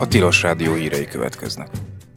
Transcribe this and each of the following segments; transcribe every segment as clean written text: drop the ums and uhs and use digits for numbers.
Tilos Rádió hírei következnek.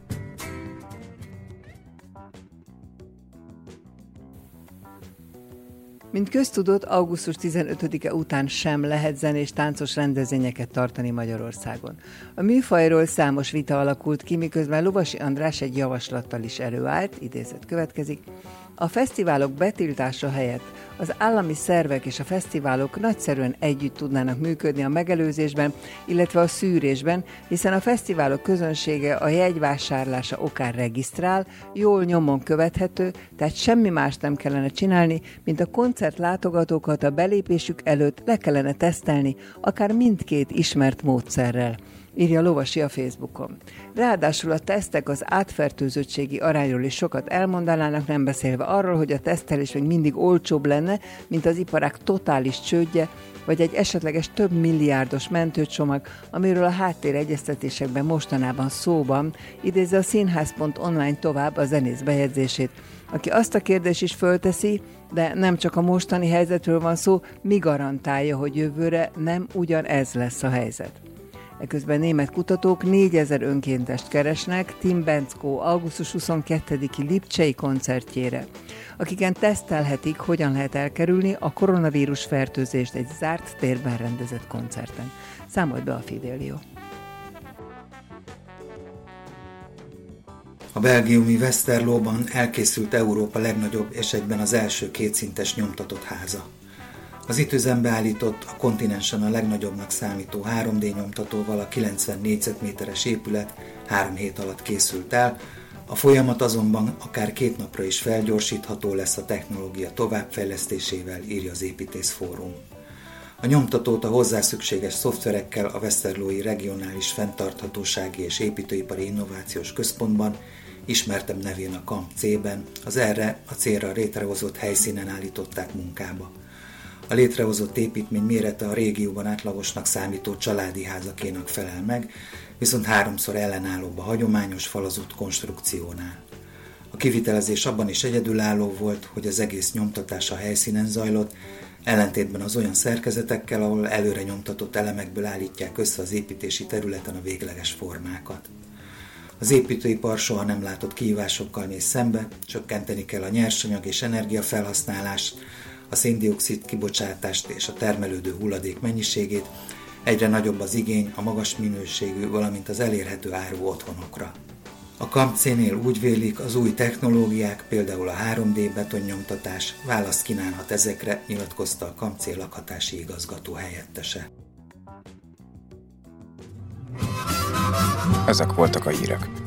Mint köztudott, augusztus 15-e után sem lehet zenés táncos rendezvényeket tartani Magyarországon. A műfajról számos vita alakult ki, miközben Lovasi András egy javaslattal is előállt, idézet következik. A fesztiválok betiltása helyett az állami szervek és a fesztiválok nagyszerűen együtt tudnának működni a megelőzésben, illetve a szűrésben, hiszen a fesztiválok közönsége a jegyvásárlása okán regisztrál, jól nyomon követhető, tehát semmi mást nem kellene csinálni, mint a koncertlátogatókat a belépésük előtt le kellene tesztelni, akár mindkét ismert módszerrel, írja Lovasi a Facebookon. Ráadásul a tesztek az átfertőzöttségi arányról is sokat elmondanának, nem beszélve arról, hogy a tesztelés még mindig olcsóbb lenne, mint az iparág totális csődje, vagy egy esetleges több milliárdos mentőcsomag, amiről a háttéregyeztetésekben mostanában szóban, idézze a színház.online tovább a zenész bejegyzését, aki azt a kérdést is fölteszi, de nem csak a mostani helyzetről van szó, mi garantálja, hogy jövőre nem ugyanez lesz a helyzet. Eközben német kutatók 4000 önkéntest keresnek Tim Benczko augusztus 22-i lipcsei koncertjére, akiken tesztelhetik, hogyan lehet elkerülni a koronavírus fertőzést egy zárt térben rendezett koncerten. Számolt be a Fidelio. A belgiumi Westerloban elkészült Európa legnagyobb és egyben az első kétszintes nyomtatott háza. Az itt üzembe állított, a kontinensen a legnagyobbnak számító 3D nyomtatóval a 90 négyzetméteres épület 3 hét alatt készült el, a folyamat azonban akár 2 napra is felgyorsítható lesz a technológia továbbfejlesztésével, írja az Építész Fórum. A nyomtatót a hozzá szükséges szoftverekkel a Westerlói Regionális Fenntarthatósági és Építőipari Innovációs Központban, ismertebb nevén a Kamp C-ben, az erre a célra létrehozott helyszínen állították munkába. A létrehozott építmény mérete a régióban átlagosnak számító családi házakénak felel meg, viszont 3-szor ellenállóbb a hagyományos falazút konstrukciónál. A kivitelezés abban is egyedülálló volt, hogy az egész nyomtatás a helyszínen zajlott, ellentétben az olyan szerkezetekkel, ahol előre nyomtatott elemekből állítják össze az építési területen a végleges formákat. Az építőipar soha nem látott kihívásokkal néz szembe, csökkenteni kell a nyersanyag és energiafelhasználást, a szén-dioxid kibocsátást és a termelődő hulladék mennyiségét, egyre nagyobb az igény a magas minőségű, valamint az elérhető áru otthonokra. A Kamp C-nél úgy vélik, az új technológiák, például a 3D betonnyomtatás választ kínálhat ezekre, nyilatkozta a Kamp C lakhatási igazgató helyettese. Ezek voltak a hírek.